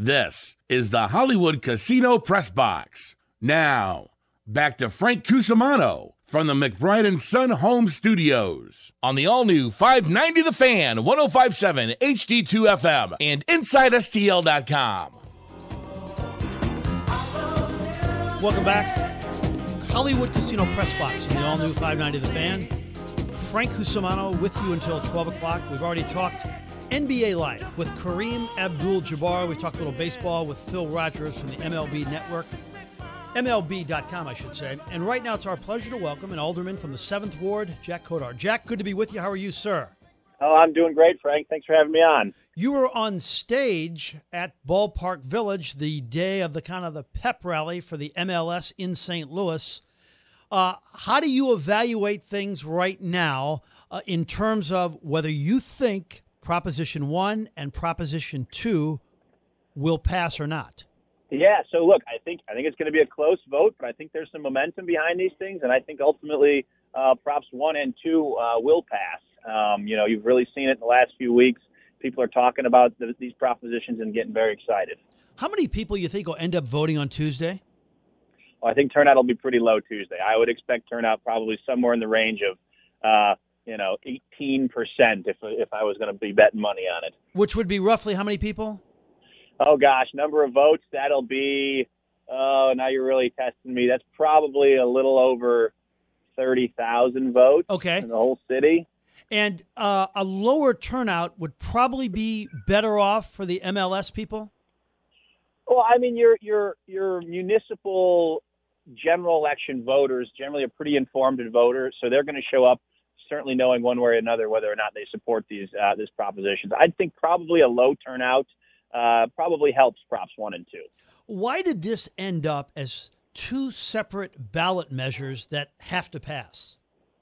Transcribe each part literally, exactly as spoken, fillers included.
This is the Hollywood Casino Press Box. Now, back to Frank Cusimano from the McBride and Son Home Studios on the all-new five ninety The Fan, one oh five point seven H D two F M, and Inside S T L dot com. Welcome back. Hollywood Casino Press Box on the all-new five ninety The Fan. Frank Cusimano with you until twelve o'clock. We've already talked N B A Live with Kareem Abdul-Jabbar. We talked a little baseball with Phil Rogers from the M L B Network. M L B dot com, I should say. And right now, it's our pleasure to welcome an alderman from the seventh Ward, Jack Kodar. Jack, good to be with you. How are you, sir? Oh, I'm doing great, Frank. Thanks for having me on. You were on stage at Ballpark Village the day of the kind of the pep rally for the M L S in Saint Louis. Uh, how do you evaluate things right now uh, in terms of whether you think Proposition one and Proposition two will pass or not? Yeah, so look, I think I think it's going to be a close vote, but I think there's some momentum behind these things, and I think ultimately uh, Props one and two uh, will pass. Um, you know, you've really seen it in the last few weeks. People are talking about the, these propositions and getting very excited. How many people you think will end up voting on Tuesday? Well, I think turnout will be pretty low Tuesday. I would expect turnout probably somewhere in the range of, uh, you know, eighteen percent if if I was going to be betting money on it. Which would be roughly how many people? Oh, gosh, number of votes, that'll be, oh, now you're really testing me. That's probably a little over thirty thousand votes okay. in the whole city. And uh, a lower turnout would probably be better off for the M L S people? Well, I mean, your your your municipal general election voters generally are pretty informed voters, so they're going to show up certainly knowing one way or another whether or not they support these uh, these propositions. I think probably a low turnout Uh, probably helps Props one and two. Why did this end up as two separate ballot measures that have to pass?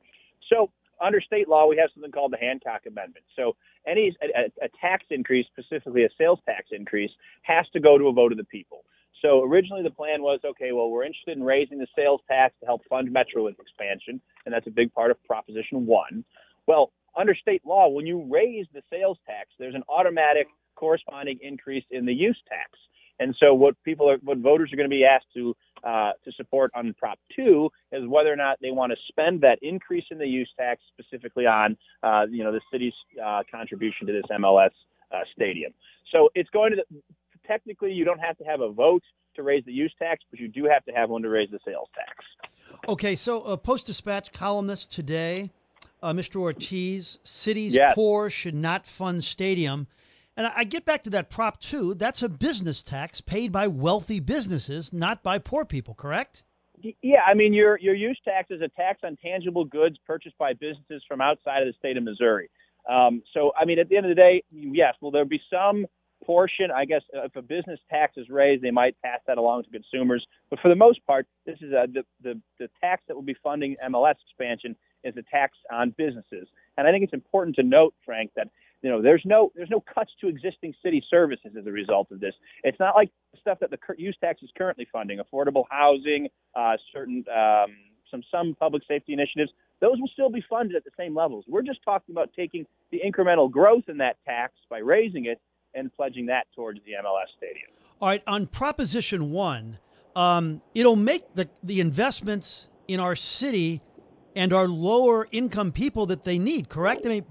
So under state law, we have something called the Hancock Amendment. So any a, a tax increase, specifically a sales tax increase, has to go to a vote of the people. So originally the plan was, okay, well, we're interested in raising the sales tax to help fund Metrolink expansion, and that's a big part of Proposition one. Well, under state law, when you raise the sales tax, there's an automatic corresponding increase in the use tax. And so what people are, what voters are going to be asked to uh, to support on Prop two is whether or not they want to spend that increase in the use tax specifically on, uh, you know, the city's uh, contribution to this M L S uh, stadium. So it's going to, the, technically you don't have to have a vote to raise the use tax, but you do have to have one to raise the sales tax. Okay, so a Post-Dispatch columnist today, uh, Mister Ortiz, cities yes. poor should not fund stadium. And I get back to that Prop two. That's a business tax paid by wealthy businesses, not by poor people, correct? Yeah, I mean, your your use tax is a tax on tangible goods purchased by businesses from outside of the state of Missouri. Um, so, I mean, at the end of the day, yes, will there be some portion, I guess, if a business tax is raised, they might pass that along to consumers. But for the most part, this is a, the, the, the tax that will be funding M L S expansion is a tax on businesses. And I think it's important to note, Frank, that You know, there's no there's no cuts to existing city services as a result of this. It's not like stuff that the use tax is currently funding, affordable housing, uh, certain um, some some public safety initiatives. Those will still be funded at the same levels. We're just talking about taking the incremental growth in that tax by raising it and pledging that towards the M L S stadium. All right, on Proposition one, um, it'll make the the investments in our city and our lower income people that they need, correct? I mean,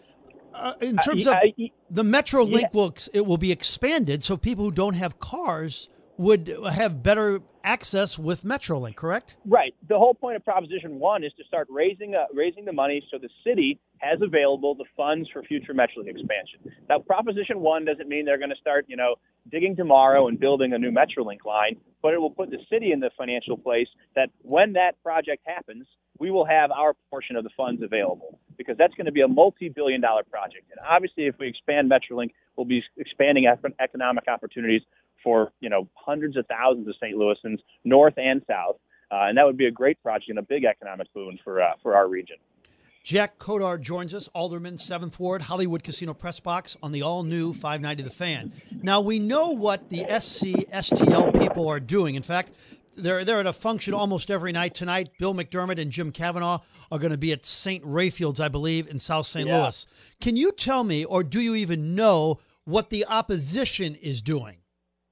Uh, in terms uh, of uh, the Metrolink, yeah. will it will be expanded, so people who don't have cars would have better access with Metrolink, correct? Right. The whole point of Proposition One is to start raising uh, raising the money so the city has available the funds for future Metrolink expansion. Now, Proposition One doesn't mean they're going to start, you know, digging tomorrow and building a new Metrolink line, but it will put the city in the financial place that when that project happens, we will have our portion of the funds available, because that's going to be a multi-billion dollar project. And obviously, if we expand Metrolink, we'll be expanding economic opportunities for, you know, hundreds of thousands of Saint Louisans, north and south. Uh, and that would be a great project and a big economic boon for uh, for our region. Jack Kodar joins us, Alderman, seventh Ward, Hollywood Casino Press Box on the all-new five ninety The Fan. Now, we know what the S C S T L people are doing. In fact, They're they're at a function almost every night. Tonight, Bill McDermott and Jim Kavanaugh are going to be at Saint Rayfields, I believe, in South Saint Yeah. Louis. Can you tell me, or do you even know, what the opposition is doing?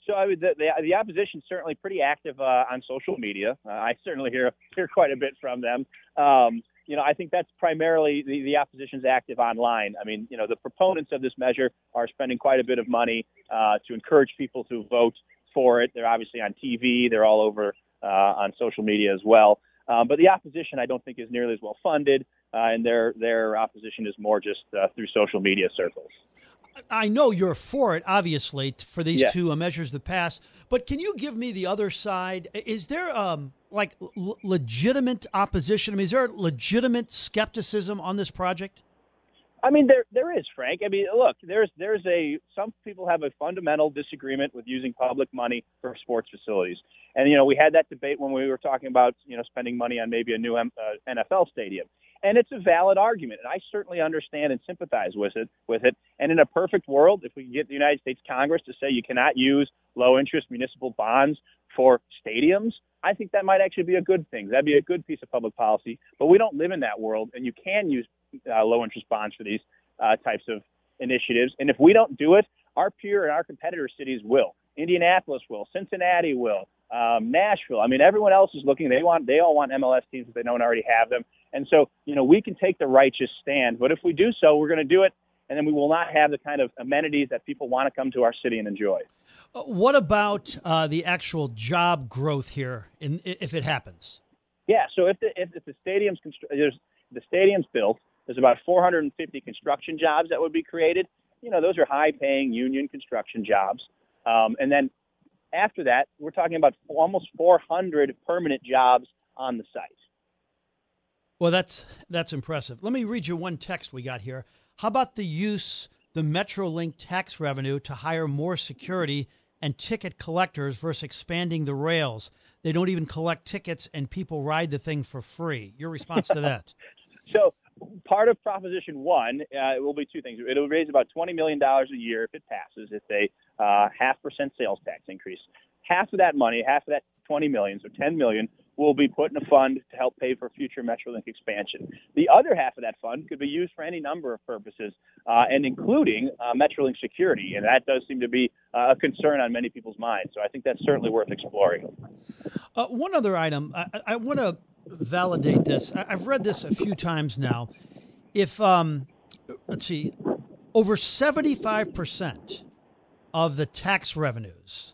So I would, the, the, the opposition is certainly pretty active uh, on social media. Uh, I certainly hear hear quite a bit from them. Um, you know, I think that's primarily the, the opposition's active online. I mean, you know, the proponents of this measure are spending quite a bit of money uh, to encourage people to vote for it. They're obviously on T V. They're all over uh, on social media as well. Um, but the opposition, I don't think, is nearly as well funded, uh, and their their opposition is more just uh, through social media circles. I know you're for it, obviously, t- for these Yeah. two uh, measures that pass. But can you give me the other side? Is there um, like l- legitimate opposition? I mean, is there legitimate skepticism on this project? I mean, there there is, Frank. I mean, look, there's there's a some people have a fundamental disagreement with using public money for sports facilities, and you know we had that debate when we were talking about you know spending money on maybe a new M- uh, N F L stadium, and it's a valid argument, and I certainly understand and sympathize with it. With it, and in a perfect world, if we could get the United States Congress to say you cannot use low interest municipal bonds for stadiums, I think that might actually be a good thing. That'd be a good piece of public policy, but we don't live in that world, and you can use Uh, low-interest bonds for these uh, types of initiatives. And if we don't do it, our peer and our competitor cities will. Indianapolis will. Cincinnati will. Um, Nashville. I mean, everyone else is looking. They want. They all want M L S teams if they don't already have them. And so, you know, we can take the righteous stand. But if we do so, we're going to do it, and then we will not have the kind of amenities that people want to come to our city and enjoy. Uh, what about uh, the actual job growth here, in, if it happens? Yeah. So if the if, if the stadium's constru- there's the stadium's built. There's about four hundred fifty construction jobs that would be created. You know, those are high-paying union construction jobs. Um, and then after that, we're talking about almost four hundred permanent jobs on the site. Well, that's that's impressive. Let me read you one text we got here. How about the use the Metrolink tax revenue to hire more security and ticket collectors versus expanding the rails? They don't even collect tickets, and people ride the thing for free. Your response to that? So part of Proposition One uh, it will be two things. It will raise about twenty million dollars a year if it passes. It's a uh, half percent sales tax increase. Half of that money, half of that twenty million, so ten million, will be put in a fund to help pay for future Metrolink expansion. The other half of that fund could be used for any number of purposes, uh, and including uh, Metrolink security, and that does seem to be uh, a concern on many people's minds. So I think that's certainly worth exploring. Uh, one other item, I, I want to validate this. I, I've read this a few times now. If, um, let's see, over seventy-five percent of the tax revenues,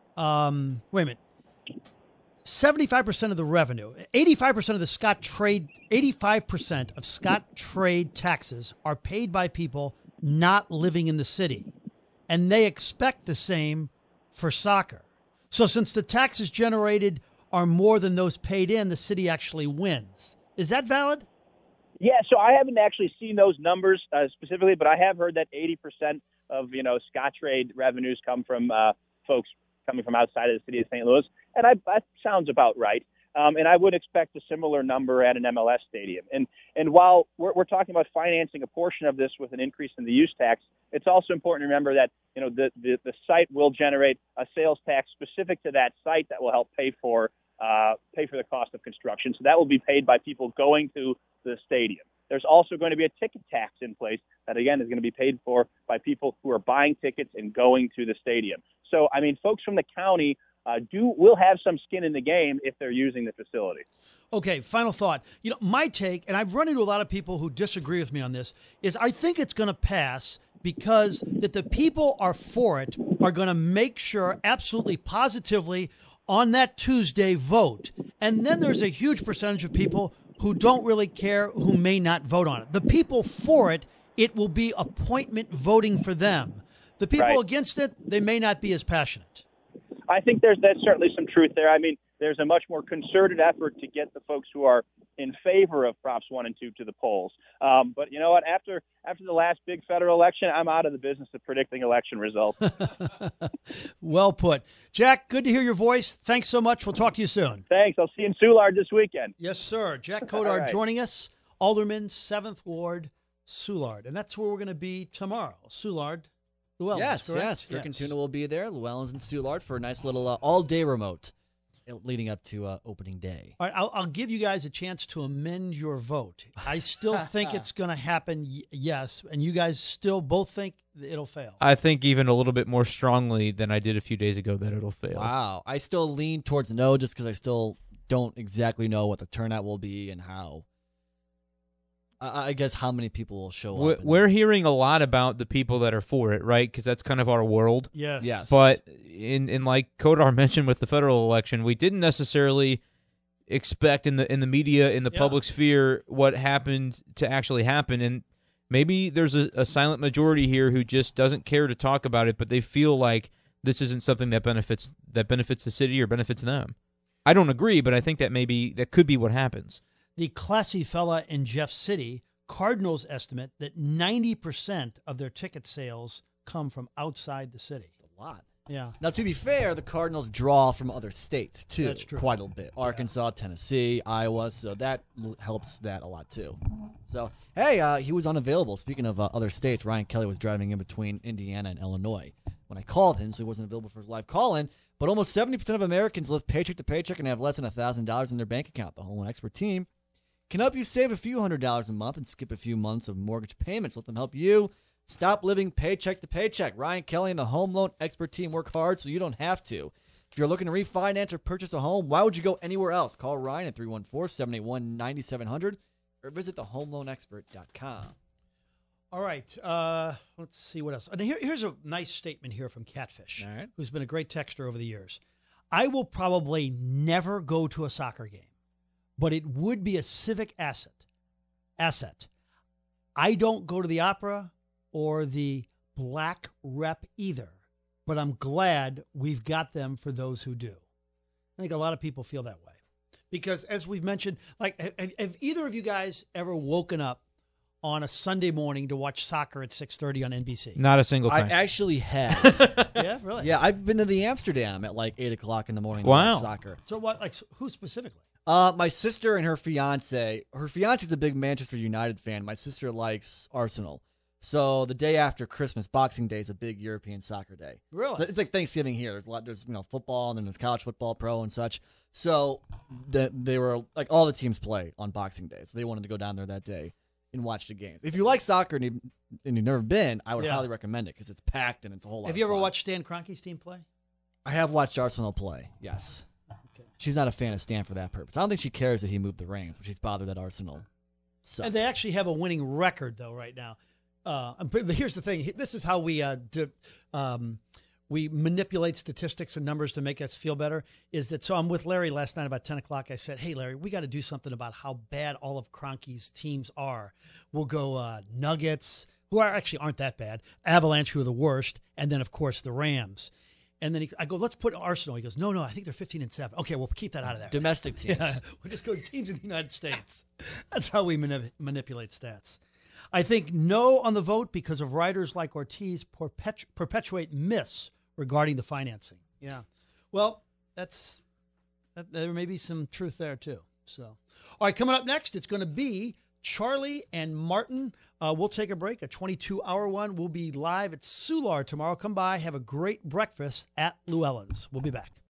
um, wait a minute, seventy-five percent of the revenue, eighty-five percent of the Scott trade, eighty-five percent of Scott trade taxes are paid by people not living in the city. And they expect the same for soccer. So since the taxes generated are more than those paid in, the city actually wins. Is that valid? Yeah, so I haven't actually seen those numbers uh, specifically, but I have heard that eighty percent of, you know, Scottrade revenues come from uh, folks coming from outside of the city of Saint Louis, and I, that sounds about right. Um, and I would expect a similar number at an M L S stadium. And and while we're, we're talking about financing a portion of this with an increase in the use tax, it's also important to remember that you know the, the, the site will generate a sales tax specific to that site that will help pay for uh, pay for the cost of construction. So that will be paid by people going to the stadium. There's also going to be a ticket tax in place that, again, is going to be paid for by people who are buying tickets and going to the stadium. So, I mean, folks from the county uh, do will have some skin in the game if they're using the facility. Okay, final thought. You know, my take, and I've run into a lot of people who disagree with me on this, is I think it's going to pass because that the people are for it are going to make sure absolutely positively on that Tuesday vote. And then there's a huge percentage of people who don't really care, who may not vote on it. The people for it, it will be appointment voting for them. The people Right. against it, they may not be as passionate. I think there's that's certainly some truth there. I mean, there's a much more concerted effort to get the folks who are in favor of Props one and two to the polls. Um, but you know what? After after the last big federal election, I'm out of the business of predicting election results. Well put. Jack, good to hear your voice. Thanks so much. We'll talk to you soon. Thanks. I'll see you in Soulard this weekend. Yes, sir. Jack All Kodar right. joining us, Alderman, seventh Ward, Soulard. And that's where we're going to be tomorrow. Soulard, Llewellyn. Yes, correct? yes. Dirk and Tuna will be there. Llewellyn's and Soulard for a nice little uh, all-day remote. leading up to uh, opening day. All right, I'll, I'll give you guys a chance to amend your vote. I still think it's going to happen, y- yes, and you guys still both think it'll fail. I think even a little bit more strongly than I did a few days ago that it'll fail. Wow. I still lean towards no just because I still don't exactly know what the turnout will be and how. I, I guess how many people will show We're, up. and- we're hearing a lot about the people that are for it, right? Because that's kind of our world. Yes. Yes. But in in like Kodar mentioned with the federal election, we didn't necessarily expect in the in the media, in the Yeah. public sphere, what happened to actually happen. And maybe there's a, a silent majority here who just doesn't care to talk about it, but they feel like this isn't something that benefits that benefits the city or benefits them. I don't agree, but I think that maybe that could be what happens. The classy fella in Jeff City, Cardinals estimate that ninety percent of their ticket sales come from outside the city. A lot. Yeah. Now, to be fair, the Cardinals draw from other states, too. That's true. Quite a bit. Arkansas, Tennessee, Iowa, so that l- helps that a lot, too. So, hey, uh, he was unavailable. Speaking of uh, other states, Ryan Kelly was driving in between Indiana and Illinois when I called him, so he wasn't available for his live call-in. But almost seventy percent of Americans live paycheck to paycheck and have less than one thousand dollars in their bank account. The Home Loan Expert team can help you save a few hundred dollars a month and skip a few months of mortgage payments. Let them help you stop living paycheck to paycheck. Ryan Kelly and the Home Loan Expert team work hard so you don't have to. If you're looking to refinance or purchase a home, why would you go anywhere else? Call Ryan at three one four, seven eight one, nine seven zero zero or visit the home loan expert dot com. All right. Uh, let's see what else. And here, here's a nice statement here from Catfish, All right. who's been a great texter over the years. I will probably never go to a soccer game, but it would be a civic asset. Asset. I don't go to the opera or the black rep either, but I'm glad we've got them for those who do. I think a lot of people feel that way because, as we've mentioned, like, have, have either of you guys ever woken up on a Sunday morning to watch soccer at six thirty on N B C? Not a single I time. actually have. Yeah, really? Yeah, I've been to the Amsterdam at like eight o'clock in the morning to Wow. watch soccer. So what? Like, who specifically? Uh, my sister and her fiance. Her fiance's a big Manchester United fan. My sister likes Arsenal. So the day after Christmas, Boxing Day is a big European soccer day. Really? So it's like Thanksgiving here. There's a lot. There's you know football and then there's college football, pro and such. So the, they were like all the teams play on Boxing Day. So they wanted to go down there that day and watch the games. If you like soccer and, you, and you've never been, I would Yeah. highly recommend it because it's packed and it's a whole lot. Have of you ever fun. watched Stan Kroenke's team play? I have watched Arsenal play. Yes. Okay. She's not a fan of Stan for that purpose. I don't think she cares that he moved the rings, but she's bothered that Arsenal sucks. And they actually have a winning record, though, right now. Uh, but here's the thing. This is how we uh, do, um, we manipulate statistics and numbers to make us feel better. Is that so? I'm with Larry last night about ten o'clock. I said, "Hey, Larry, we got to do something about how bad all of Kroenke's teams are. We'll go uh, Nuggets, who are actually aren't that bad. Avalanche, who are the worst, and then of course the Rams." And then he, I go, "Let's put Arsenal." He goes, "No, no, I think they're fifteen and seven. Okay, we'll keep that out of there." Domestic teams. Yeah, we'll just go teams in the United States. That's how we manip- manipulate stats. I think no on the vote because of writers like Ortiz perpetu- perpetuate myths regarding the financing. Yeah. Well, that's that, there may be some truth there too. So, all right, coming up next, it's going to be Charlie and Martin. Uh, we'll take a break, a twenty-two hour one. We'll be live at Solar tomorrow. Come by, have a great breakfast at Llewellyn's. We'll be back.